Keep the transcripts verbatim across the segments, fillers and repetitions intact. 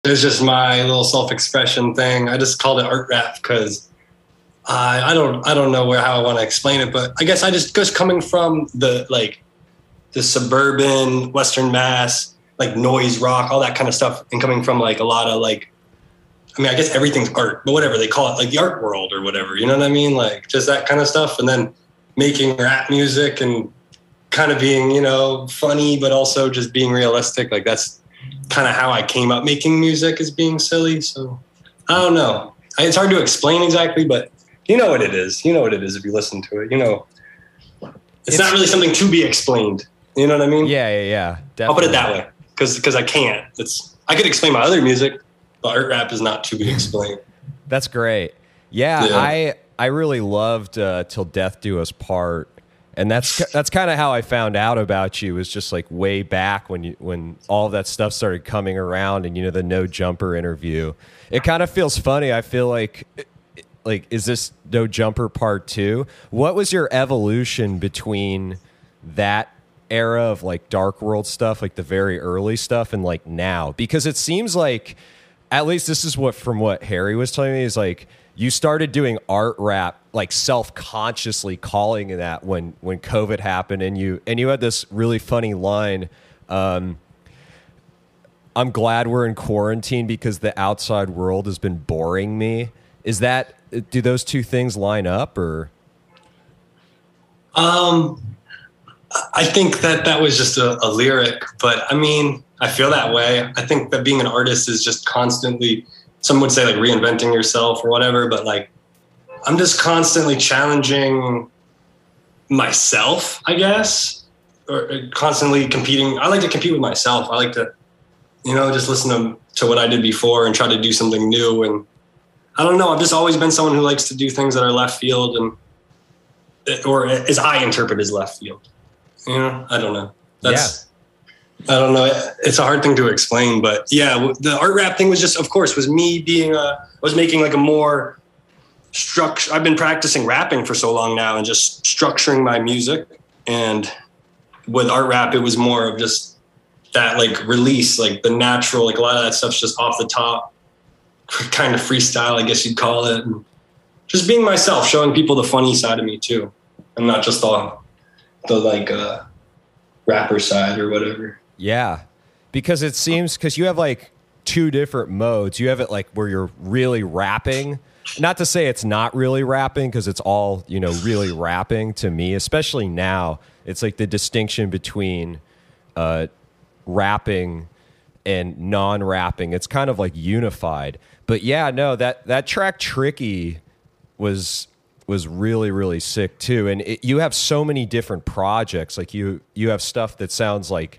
It's just my little self-expression thing. I just called it art rap because I, I don't I don't know where how I want to explain it, but I guess I just just coming from the like the suburban Western Mass, like noise rock, all that kind of stuff, and coming from like a lot of like, I mean, I guess everything's art, but whatever they call it, like the art world or whatever, you know what I mean? Like just that kind of stuff, and then making rap music and kind of being, you know, funny, but also just being realistic. Like that's kind of how I came up making music, is being silly. So I don't know. It's hard to explain exactly, but you know what it is. You know what it is if you listen to it. You know, it's, it's not really something to be explained. You know what I mean? Yeah, yeah, yeah. Definitely. I'll put it that way because because I can't. It's I could explain my other music, but art rap is not to be explained. That's great. Yeah, yeah, I I really loved uh, Till Death Do Us Part. And that's that's kind of how I found out about you, was just like way back when you when all of that stuff started coming around, and you know, the No Jumper interview. It kind of feels funny. I feel like like is this No Jumper part two? What was your evolution between that era of like Dark World stuff, like the very early stuff, and like now? Because it seems like, at least this is what from what Harry was telling me, is like you started doing art rap like self-consciously calling it that when when COVID happened, and you and you had this really funny line, um, I'm glad we're in quarantine because the outside world has been boring me. Is that, do those two things line up, or? Um, I think that that was just a, a lyric, but I mean, I feel that way. I think that being an artist is just constantly, some would say like reinventing yourself or whatever, but like, I'm just constantly challenging myself, I guess, or constantly competing. I like to compete with myself. I like to, you know, just listen to, to what I did before and try to do something new. And I don't know, I've just always been someone who likes to do things that are left field, and, or as I interpret as left field. You know, I don't know. That's, yeah. I don't know. It's a hard thing to explain, but yeah, the art rap thing was just, of course, was me being a, I was making like a more, structure. I've been practicing rapping for so long now and just structuring my music. And with art rap, it was more of just that like release, like the natural, like a lot of that stuff's just off the top, kind of freestyle, I guess you'd call it. And just being myself, showing people the funny side of me too. And not just the, the like uh, rapper side or whatever. Yeah. Because it seems, because you have like two different modes. You have it like where you're really rapping. Not to say it's not really rapping, because it's all, you know, really rapping to me, especially now. It's like the distinction between uh, rapping and non-rapping. It's kind of like unified. But yeah, no, that, that track Tricky was was really, really sick too. And it, you have so many different projects. Like you you have stuff that sounds like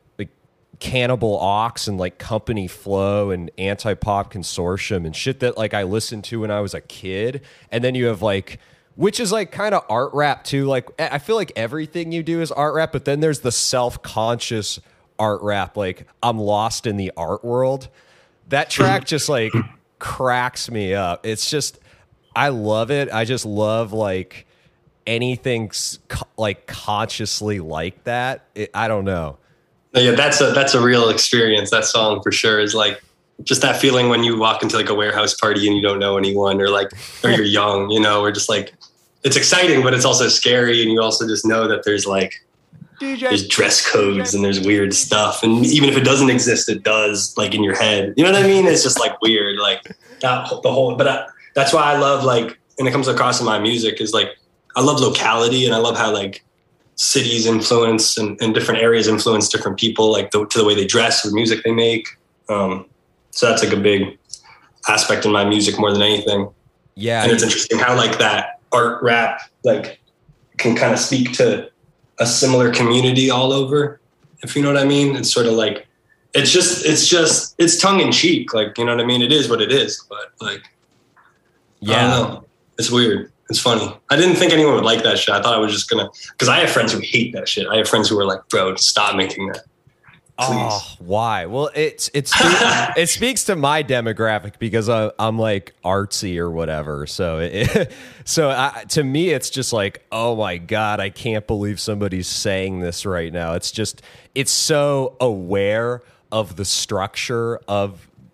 Cannibal Ox and like Company Flow and Anti-Pop Consortium and shit that like I listened to when I was a kid. And then you have like, which is like kind of art rap too. Like I feel like everything you do is art rap, but then there's the self-conscious art rap, like I'm lost in the art world. That track just like cracks me up. It's just, I love it. I just love like anything like consciously like that. It, I don't know. Yeah, that's a that's a real experience. That song for sure is like just that feeling when you walk into like a warehouse party and you don't know anyone, or like, or you're young, you know, or just like, it's exciting, but it's also scary. And you also just know that there's like, D J, there's dress codes D J. And there's weird stuff. And even if it doesn't exist, it does, like in your head. You know what I mean? It's just like weird, like that, the whole, but I, that's why I love like, and it comes across in my music is like, I love locality, and I love how like cities influence and, and different areas influence different people, like the, to the way they dress or music they make. Um, so that's like a big aspect in my music more than anything. Yeah. And it's interesting how like that art rap, like can kind of speak to a similar community all over, if you know what I mean. It's sort of like, it's just, it's just, it's tongue in cheek. Like, you know what I mean? It is what it is, but like, yeah, I don't know. It's weird. It's funny. I didn't think anyone would like that shit. I thought I was just gonna, because I have friends who hate that shit. I have friends who are like, bro, stop making that. Please. Oh, why? Well, it's it's it speaks to my demographic because I, I'm like artsy or whatever. So it, so I, to me, it's just like, oh my God, I can't believe somebody's saying this right now. It's just, it's so aware of the structure of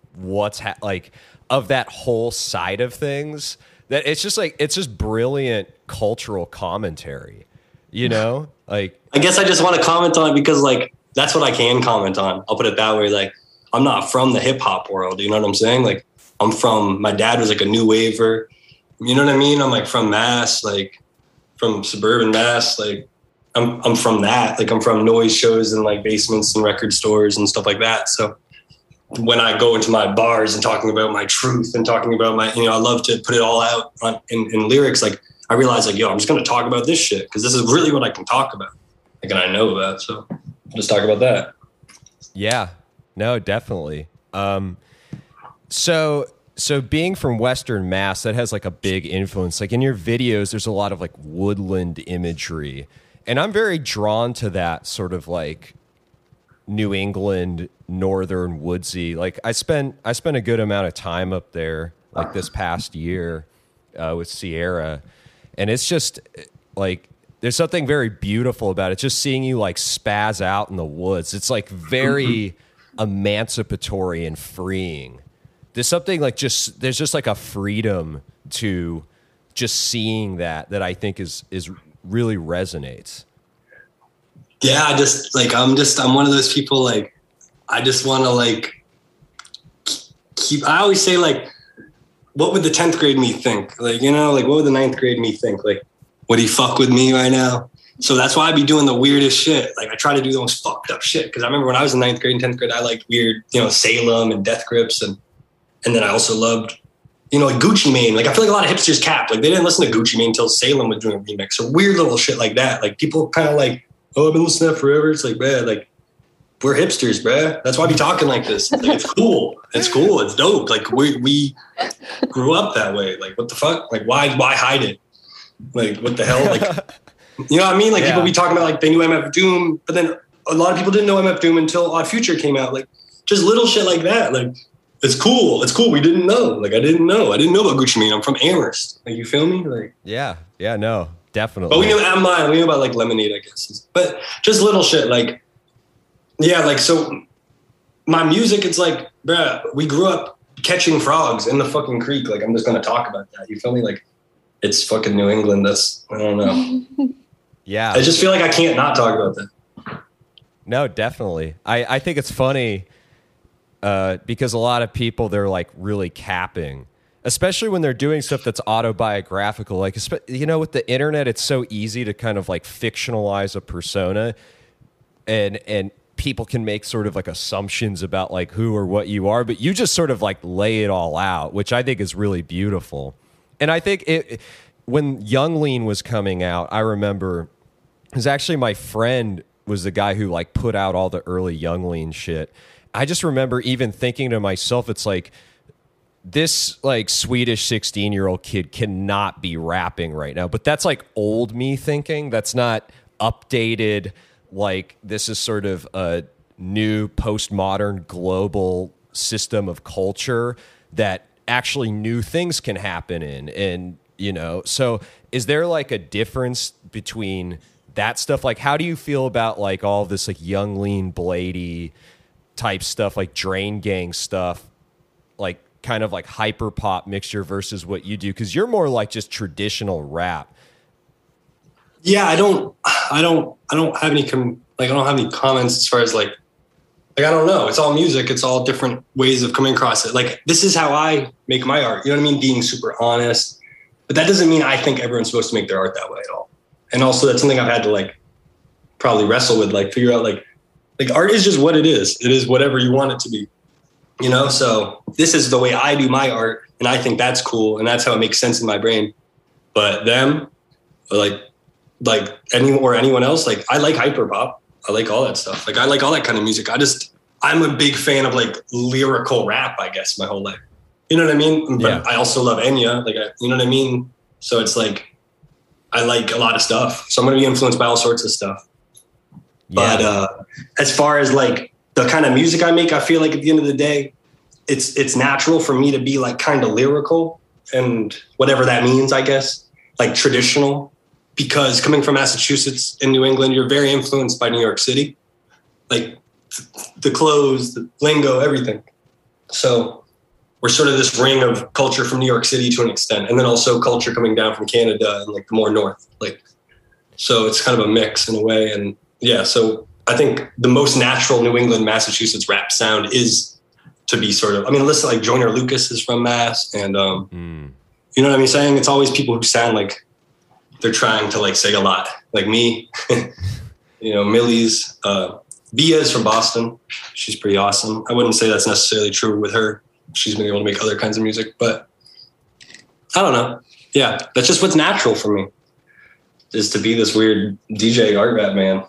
what's ha- like of that whole side of things. That it's just like it's just brilliant cultural commentary, you know. Like I guess I just want to comment on it because like that's what I can comment on. I'll put it that way. Like I'm not from the hip hop world. You know what I'm saying? Like I'm from. My dad was like a new waver. You know what I mean? I'm like from Mass, like from suburban Mass. Like I'm I'm from that. Like I'm from noise shows and like basements and record stores and stuff like that. So when I go into my bars and talking about my truth and talking about my, you know, I love to put it all out on, in, in lyrics. Like I realize like, yo, I'm just going to talk about this shit because this is really what I can talk about. Like, and I know about, so I'll just talk about that. Yeah, no, definitely. Um, so, so being from Western Mass, that has like a big influence. Like in your videos, there's a lot of like woodland imagery, and I'm very drawn to that sort of like New England, northern woodsy. Like I spent I spent a good amount of time up there like this past year uh, with Sierra, and it's just like there's something very beautiful about it. Just seeing you like spaz out in the woods. It's like very emancipatory and freeing. There's something like just there's just like a freedom to just seeing that that I think is is really resonates. Yeah, I just like I'm just I'm one of those people like I just want to like keep. I always say like, what would the tenth grade me think? Like you know, like what would the ninth grade me think? Like, would he fuck with me right now? So that's why I be doing the weirdest shit. Like I try to do the most fucked up shit because I remember when I was in ninth grade and tenth grade, I liked weird, you know, Salem and Death Grips, and and then I also loved, you know, like Gucci Mane. Like I feel like a lot of hipsters cap. Like they didn't listen to Gucci Mane until Salem was doing a remix or weird little shit like that. Like people kind of like. Oh, I've been listening to that forever. It's like, man, like, we're hipsters, bruh. That's why we talking like this. Like, it's cool. It's cool. It's dope. Like, we we grew up that way. Like, what the fuck? Like, why why hide it? Like, what the hell? Like, you know what I mean? Like, yeah. People be talking about, like, they knew M F Doom, but then a lot of people didn't know M F Doom until Odd Future came out. Like, just little shit like that. Like, it's cool. It's cool. We didn't know. Like, I didn't know. I didn't know about Gucci Mane. I'm from Amherst. Like, you feel me? Like, yeah. Yeah, no. Definitely. But we knew M I, we knew about like Lemonade, I guess. But just little shit like, yeah, like, so my music, it's like, bruh, we grew up catching frogs in the fucking creek. Like, I'm just going to talk about that. You feel me? Like, it's fucking New England. That's, I don't know. Yeah. I just feel like I can't not talk about that. No, definitely. I, I think it's funny uh, because a lot of people, they're like really capping. Especially when they're doing stuff that's autobiographical. Like, you know, with the internet, it's so easy to kind of like fictionalize a persona and and people can make sort of like assumptions about like who or what you are, but you just sort of like lay it all out, which I think is really beautiful. And I think it when Young Lean was coming out, I remember it was actually my friend was the guy who like put out all the early Young Lean shit. I just remember even thinking to myself, it's like, this like Swedish sixteen year old kid cannot be rapping right now, but that's like old me thinking. That's not updated. Like this is sort of a new postmodern global system of culture that actually new things can happen in. And, you know, so is there like a difference between that stuff? Like, how do you feel about like all this like Young Lean Blady type stuff, like Drain Gang stuff, like kind of like hyper pop mixture versus what you do? Cause you're more like just traditional rap. Yeah. I don't, I don't, I don't have any, com- like, I don't have any comments as far as like, like, I don't know. It's all music. It's all different ways of coming across it. Like, this is how I make my art. You know what I mean? Being super honest, but that doesn't mean I think everyone's supposed to make their art that way at all. And also that's something I've had to like probably wrestle with, like figure out like, like art is just what it is. It is whatever you want it to be. You know, so this is the way I do my art, and I think that's cool, and that's how it makes sense in my brain. But them, like, like anyone or anyone else, like I like hyperpop, I like all that stuff. Like I like all that kind of music. I just, I'm a big fan of like lyrical rap, I guess, my whole life. You know what I mean? But yeah. I also love Enya, like I, you know what I mean. So it's like I like a lot of stuff. So I'm gonna be influenced by all sorts of stuff. Yeah. But uh, as far as like the kind of music I make, I feel like at the end of the day, it's it's natural for me to be like kind of lyrical and whatever that means, I guess, like traditional, because coming from Massachusetts and New England, you're very influenced by New York City, like the clothes, the lingo, everything. So we're sort of this ring of culture from New York City to an extent, and then also culture coming down from Canada and like the more north. Like, so it's kind of a mix in a way. And yeah, so I think the most natural New England, Massachusetts rap sound is to be sort of, I mean, listen, like Joyner Lucas is from Mass, and um, mm. you know what I mean? Saying it's always people who sound like they're trying to like say a lot, like me, you know, Millie's, uh, Via is from Boston. She's pretty awesome. I wouldn't say that's necessarily true with her. She's been able to make other kinds of music, but I don't know. Yeah, that's just what's natural for me, is to be this weird D J art rap man.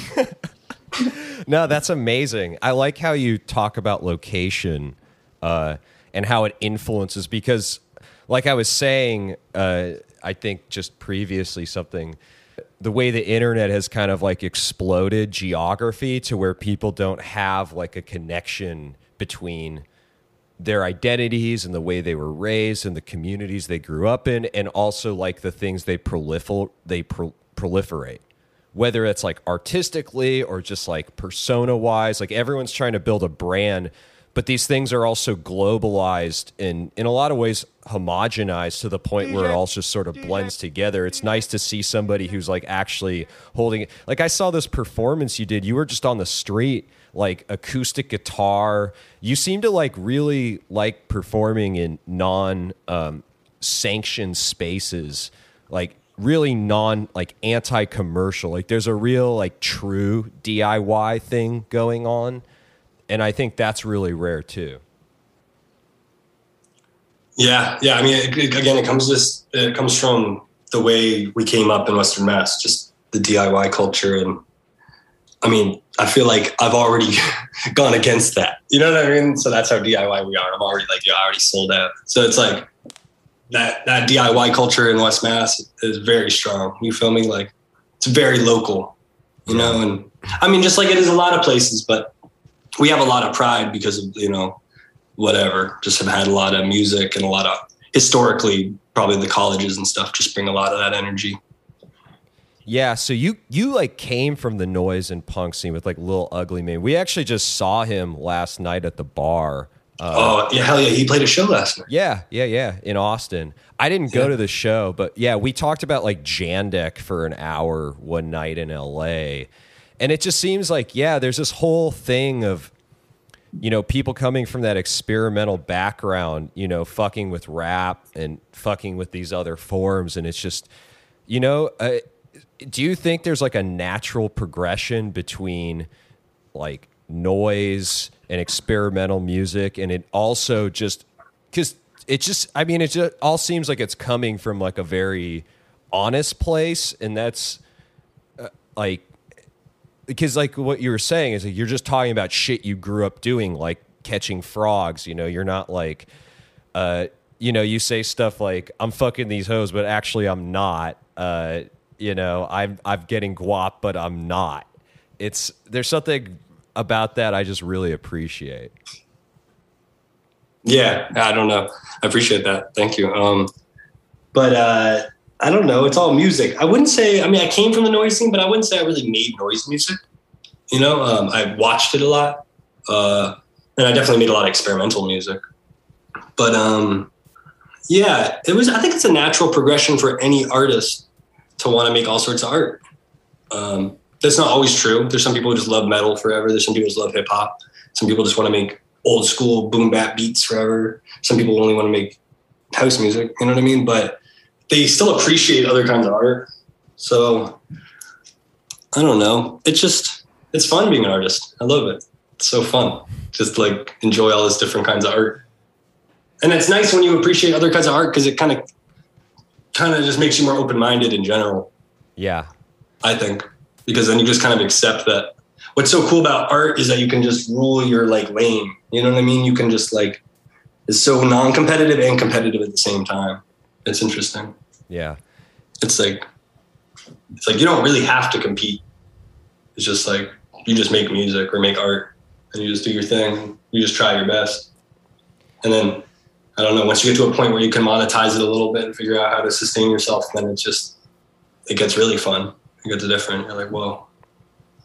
No, that's amazing. I like how you talk about location uh, and how it influences, because like I was saying, uh, I think just previously something, the way the internet has kind of like exploded geography to where people don't have like a connection between their identities and the way they were raised and the communities they grew up in, and also like the things they prolifer they pro- proliferate, whether it's like artistically or just like persona wise. Like everyone's trying to build a brand, but these things are also globalized and in a lot of ways homogenized to the point where it all just sort of blends together. It's nice to see somebody who's like actually holding it. Like I saw this performance you did. You were just on the street, like acoustic guitar. You seem to like really like performing in non um, sanctioned spaces, like really non like anti-commercial. Like there's a real like true D I Y thing going on. And I think that's really rare too. Yeah. Yeah. I mean, it, it, again, it comes this, it comes from the way we came up in Western Mass, just the D I Y culture. And I mean, I feel like I've already gone against that. You know what I mean? So that's how D I Y we are. I'm already like, yeah, I already sold out. So it's like that, that D I Y culture in West Mass is very strong. You feel me? Like it's very local, you know? And I mean, just like it is a lot of places, but we have a lot of pride because of, you know, whatever, just have had a lot of music and a lot of historically probably the colleges and stuff just bring a lot of that energy. Yeah, so you you like came from the noise and punk scene with like Lil Ugly Mane. We actually just saw him last night at the bar. Uh, oh yeah, hell yeah! He played a show last night. Yeah, yeah, yeah, in Austin. I didn't go yeah. to the show, but yeah, we talked about like Jandek for an hour one night in L A, and it just seems like yeah, there's this whole thing of, you know, people coming from that experimental background, you know, fucking with rap and fucking with these other forms, and it's just, you know. Uh, Do you think there's like a natural progression between like noise and experimental music, and it also just because it just I mean it just all seems like it's coming from like a very honest place, and that's uh, like because like what you were saying is like you're just talking about shit you grew up doing, like catching frogs. You know, you're not like uh you know you say stuff like I'm fucking these hoes, but actually I'm not. Uh, You know, I'm I'm getting guap, but I'm not. It's there's something about that I just really appreciate. Yeah, I don't know. I appreciate that. Thank you. Um, but uh, I don't know. It's all music. I wouldn't say. I mean, I came from the noise scene, but I wouldn't say I really made noise music. You know, um, I watched it a lot, uh, and I definitely made a lot of experimental music. But um, yeah, it was. I think it's a natural progression for any artist to want to make all sorts of art. Um, that's not always true. There's some people who just love metal forever. There's some people who just love hip hop. Some people just want to make old school boom bap beats forever. Some people only want to make house music. You know what I mean? But they still appreciate other kinds of art. So I don't know. It's just, it's fun being an artist. I love it. It's so fun. Just like enjoy all this different kinds of art. And it's nice when you appreciate other kinds of art because it kind of, kind of just makes you more open-minded in general. Yeah. I think, because then you just kind of accept that what's so cool about art is that you can just rule your like lane. You know what I mean? You can just like, it's so non-competitive and competitive at the same time. It's interesting. Yeah. It's like, it's like, you don't really have to compete. It's just like, you just make music or make art and you just do your thing. You just try your best. And then, I don't know, once you get to a point where you can monetize it a little bit and figure out how to sustain yourself, then it's just, it gets really fun. It gets different. You're like, whoa.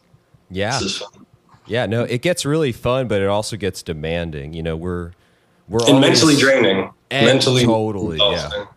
Yeah. This is fun. Yeah, no, it gets really fun, but it also gets demanding. You know, we're, We're and always, mentally draining. and Mentally, totally, exhausting. yeah.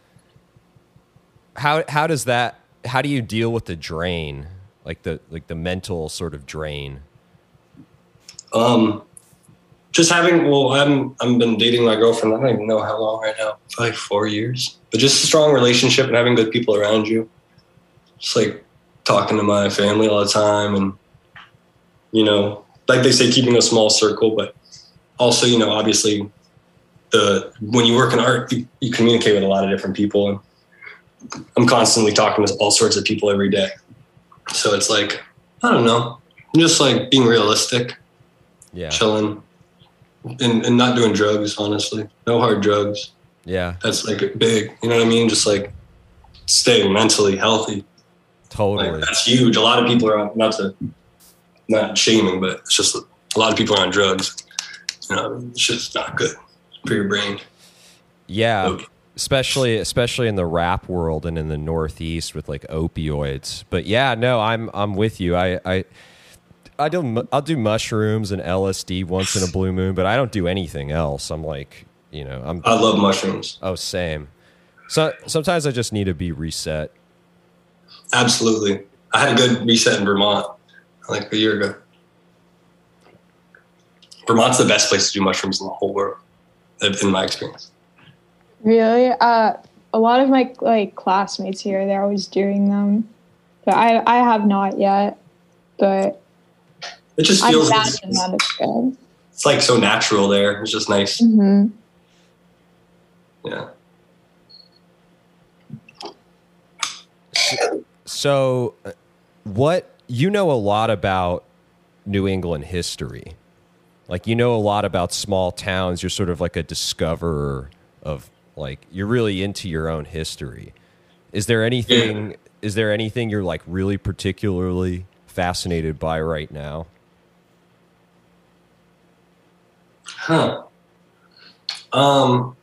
How how does that? How do you deal with the drain, like the like the mental sort of drain? Um, just having well, I'm I'm been dating my girlfriend. I don't even know how long right now, probably four years. But just a strong relationship and having good people around you. Just like talking to my family all the time, and you know, like they say, keeping a small circle, but also, you know, obviously, the when you work in art, you, you communicate with a lot of different people, and I'm constantly talking to all sorts of people every day. So it's like, I don't know, just like being realistic, Yeah, chilling, and, and not doing drugs, honestly. No hard drugs. yeah, That's like big. You know what I mean? Just like staying mentally healthy. totally. Like, that's huge. A lot of people are on, not to, not shaming, but it's just a lot of people are on drugs. You know, it's just not good for your brain. Yeah. Okay. Especially, especially in the rap world and in the Northeast with like opioids. But yeah, no, I'm, I'm with you. I, I, I do, I'll do mushrooms and L S D once in a blue moon, but I don't do anything else. I'm like, you know, I'm. I love mushrooms. Oh, same. So sometimes I just need to be reset. Absolutely. I had a good reset in Vermont like a year ago. Vermont's the best place to do mushrooms in the whole world, in my experience. Really? Uh, a lot of my like classmates here, they're always doing them, but I I have not yet. But It just I feels imagine it's, that it's good. it's like so natural there. It's just nice. Mm-hmm. Yeah. So, uh, what you know a lot about New England history, like you know a lot about small towns. You're sort of like a discoverer of like you're really into your own history. Is there anything? Yeah. Is there anything you're like really particularly fascinated by right now? Huh. Um.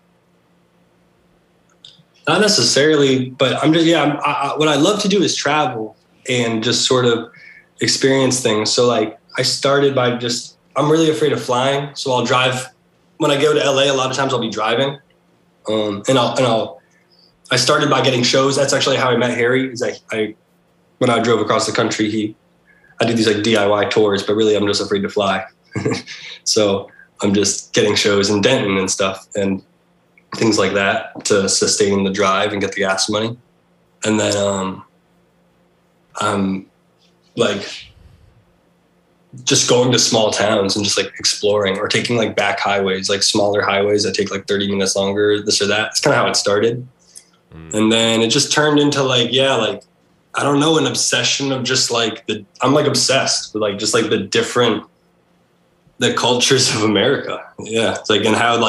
Not necessarily, but I'm just yeah. I'm, I, I, what I love to do is travel and just sort of experience things. So like I started by just I'm really afraid of flying, so I'll drive. When I go to L A, a lot of times I'll be driving, um, and I'll and I'll. I started by getting shows. That's actually how I met Harry. Is I, I when I drove across the country, he I did these like D I Y tours, but really I'm just afraid to fly. So I'm just getting shows in Denton and stuff and things like that to sustain the drive and get the gas money. And then um, I'm like just going to small towns and just like exploring or taking like back highways, like smaller highways that take like thirty minutes longer, this or that. It's kind of how it started. Mm. And then it just turned into like, yeah, like, I don't know, an obsession of just like the, I'm like obsessed with like, just like the different, the cultures of America. Yeah. It's like, and how like,